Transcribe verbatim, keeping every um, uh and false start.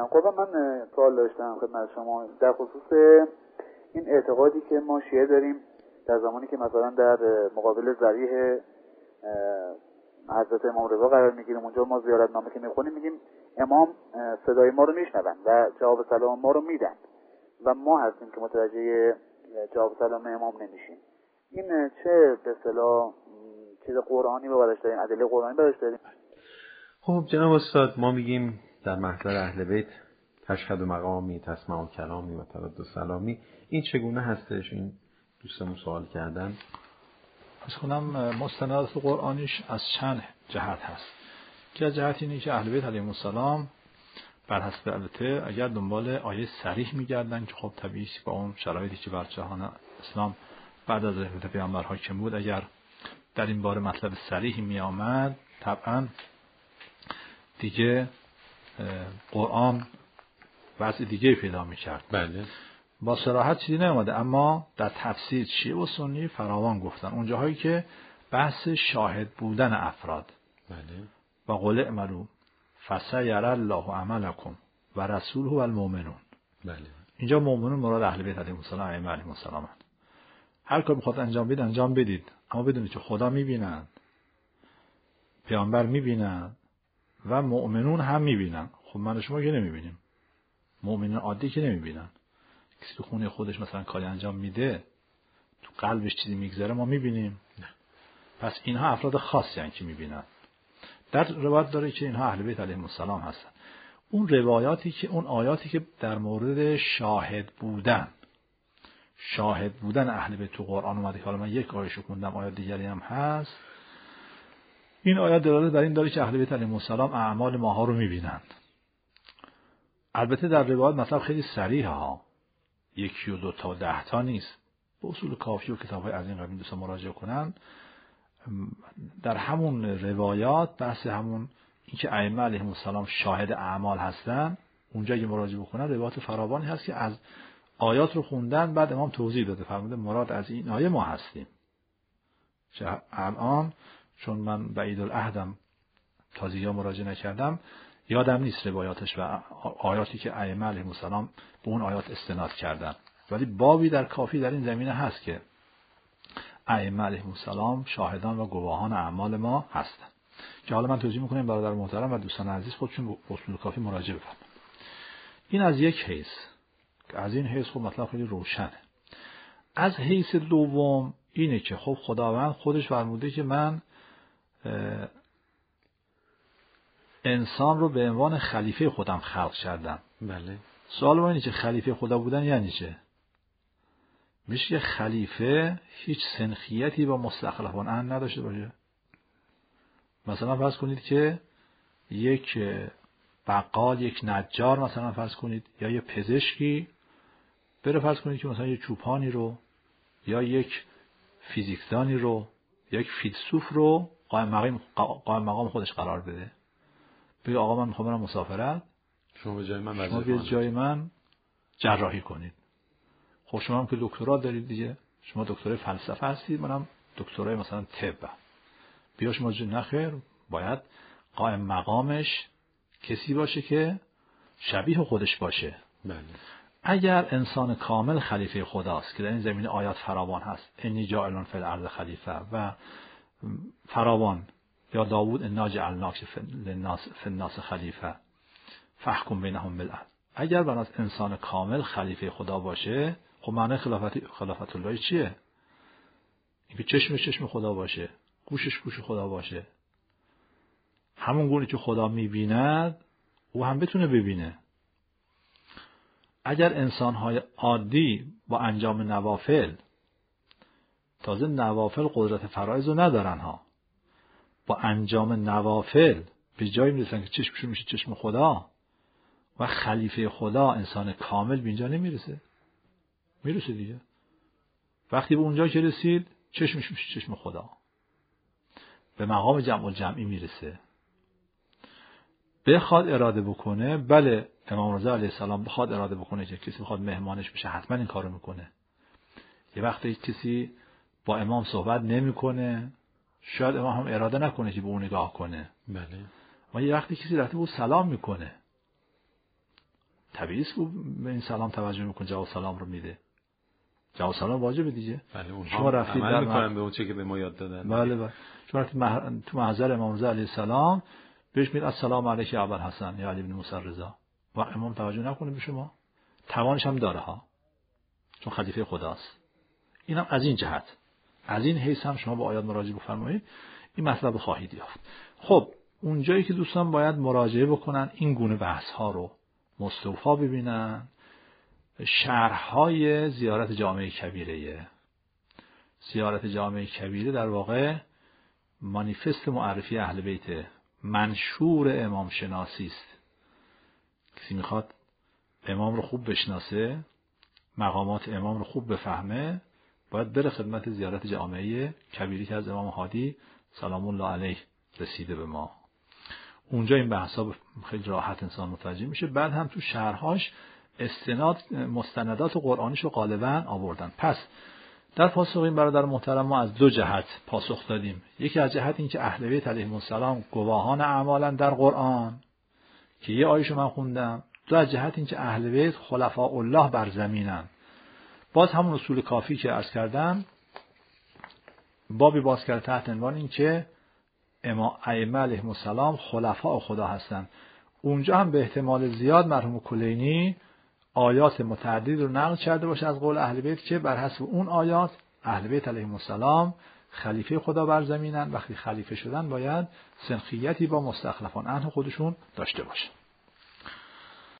قربان من سوال داشتم خدمت شما در خصوص این اعتقادی که ما شیعه داریم در زمانی که مثلا در مقابل ضریح حضرت امام رضا قرار میگیریم، اونجا ما زیارتنامه که میخونیم میگیم امام صدای ما رو میشنون و جواب سلام ما رو میدن و ما هستیم که متوجه جواب سلام امام نمیشیم. این چه به اصطلاح چیز قرآنی به بارش داریم، ادله قرآنی بارش داریم؟ خب جناب استاد، ما میگیم در محضر اهل بیت تشهد و مقامی تسمع و کلامی و ترد و سلامی. این چگونه هستش؟ این دوستمون سوال کردن. از خونم مستندات قرآنیش از چند جهت هست که از جهت اینه که اهل بیت علیهم السلام بر حسب البته اگر دنبال آیه صریح میگردن که خب طبیعی با اون شرایطی که بر جهان اسلام بعد از رحلت پیامبر حاکم بود، اگر در این باره مطلب صریحی می آمد طبعا دیگه قرآن وضع دیگه پیدا می کرد. بله. با صراحت چیزی نیامده، اما در تفسیر شیعه و سنی فراوان گفتن اونجاهایی که بحث شاهد بودن افراد. بله. و قل اعملوا فسیری الله عملکم و رسوله و المؤمنون. بله. اینجا مؤمنون مراد اهل بیت علیهم السلام ائمه علیهم السلام. هر کاری میخواد انجام بدید انجام بدید، اما بدونید که خدا میبینن، پیامبر میبینن و مؤمنون هم میبینن. خب من و شما که نمیبینیم، مؤمنین عادی که نمیبینن. کسی تو خونه خودش مثلا کاری انجام میده، تو قلبش چیزی میگذره، ما میبینیم؟ نه. پس اینها افراد خاصی هستند که میبینن. در روایت داره که اینها اهل بیت علیهم السلام هستن. اون روایاتی که اون آیاتی که در مورد شاهد بودن شاهد بودن اهل بیت تو قرآن اومده که حالا من یک آیه‌شو خوندم، آیات دیگری هم هست. این آیات دلالت بر این داره که اهل بیت علیهم السلام اعمال ماها رو میبینند. البته در روایات مطلب خیلی صریحه ها، یکی و دو تا و ده تا نیست. به اصول کافی و کتاب‌های از این قبیل دوستان مراجعه کنن. در همون روایات بحث همون این که ائمه علیهم السلام شاهد اعمال هستن، اونجا اگه مراجعه بکنن روایات فراوانی هست که از آیات رو خوندن، بعد امام توضیح داده فرموده مراد از این آیه ما هستیم. چه الان چون من بعید العهدم تازگی مراجعه نکردم، یادم نیست روایاتش و آیاتی که ائمه علیهم السلام به اون آیات استناد کردن، ولی بابی در کافی در این زمینه هست که ائمه علیهم السلام شاهدان و گواهان اعمال ما هستن، که حالا من توضیح میکنم برادر محترم و دوستان عزیز خودشون به اصول کافی مراجعه بفرمایید. این از یک حیث، از این حیث خب مطلب خیلی روشنه. از حیث دوم اینه که خب خداوند خودش فرموده که من انسان رو به عنوان خلیفه خودم خلق کردم. بله. سوال ما اینه که خلیفه خدا بودن یعنی چه؟ میشه که خلیفه هیچ سنخیتی با مستخلفان ان نداشته باشه. مثلا فرض کنید که یک بقال، یک نجار مثلا فرض کنید، یا یک پزشکی بره فرض کنید که مثلا یک چوپانی رو یا یک فیزیکدانی رو یا یک فیلسوف رو قائم مقام قائم مقام خودش قرار بده. بگه آقا من میخوام برم مسافرت، شما به جای من وظیفه شما به جای من جراحی کنید. خب شما هم که دکترا دارید دیگه، شما دکترای فلسفه هستید، منم دکترای مثلا طب. بیا شما جو نخیر، باید قائم مقامش کسی باشه که شبیه خودش باشه. بله. اگر انسان کامل خلیفه خداست که در این زمینه آیات فراوان هست، انی جاعل فی الارض خلیفه و فراوان، یا داوود انا جعلناک فی الناس خلیفه فاحکم بینهم بالعدل. اگر بناس انسان کامل خلیفه خدا باشه، خب معنی خلافت خلافت الله چیه؟ اینکه چشمش چشم خدا باشه، گوشش گوش خدا باشه، همون گونه که خدا میبیند او هم بتونه ببینه. اگر انسان‌های عادی با انجام نوافل، تازه نوافل قدرت فرایض رو ندارن ها، با انجام نوافل به جایی میرسن که چشمشون میشه چشم خدا، و خلیفه خدا انسان کامل به اینجا نمیرسه. میرسه دیگه. وقتی به اونجا که رسید چشمش میشه چشم خدا، به مقام جمع و جمعی میرسه. بخواد اراده بکنه، بله امام رضا علیه السلام بخواد اراده بکنه که کسی بخواد مهمانش بشه حتما این کارو میکنه. یه وقتی کسی با امام صحبت نمیکنه، شاید امام هم اراده نکنه که به اون نگاه کنه. بله. اما یه وقتی کسی رفته بود سلام میکنه، طبیعی است که به این سلام توجه میکنه، جواب سلام رو میده. جواب سلام واجبه دیگه. بله اونها شما رفتید عمل در میکنن مح... به اون چه که به ما یاد دادن. بله بله. شما رفتید مح... تو محضر امام رضا علیه السلام بهش میگید السلام علیک یا ابوالحسن یا علی بن موسی رضا و امام توجه نکنه به شما، توانش هم داره ها، چون خلیفه خداست. اینم از این جهت، از این حیث هم شما با آیات مراجعه بفرمایید این مطلب خواهید یافت. خب اونجایی که دوستان باید مراجعه بکنن این گونه بحث ها رو مستوفا ببینن، شرح‌های زیارت جامع کبیره. زیارت جامع کبیره در واقع مانیفست معرفی اهل بیت، منشور امام شناسی است. کسی میخواد امام رو خوب بشناسه، مقامات امام رو خوب بفهمه، باید بره خدمت زیارت جامعه کبیره که از امام هادی سلام الله علیه رسیده به ما. اونجا این بحثا خیلی راحت انسان متوجه میشه. بعد هم تو شرحاش استناد مستندات قرآنیش رو غالبا آوردن. پس در پاسخ این برادر محترم ما از دو جهت پاسخ دادیم. یکی از جهت این که اهل بیت علیهم السلام گواهان اعمالن در قرآن که یه آیه‌شو من خوندم. دو از جهت این که اهل بیت خلفاء الله بر زمینن. باز همون اصول کافی که عرض کردم، بابی باز کرده تحت عنوان این که امام ائمه علیهم السلام خلفاء خدا هستند. اونجا هم به احتمال زیاد مرحوم کلینی آیات متعدد رو نقل کرده باشه از قول اهل بیت که بر حسب اون آیات اهل بیت علیهم السلام خلیفه خدا بر زمینن. وقتی خلیفه شدن باید سنخیتی با مستخلفان عنه خودشون داشته باشه.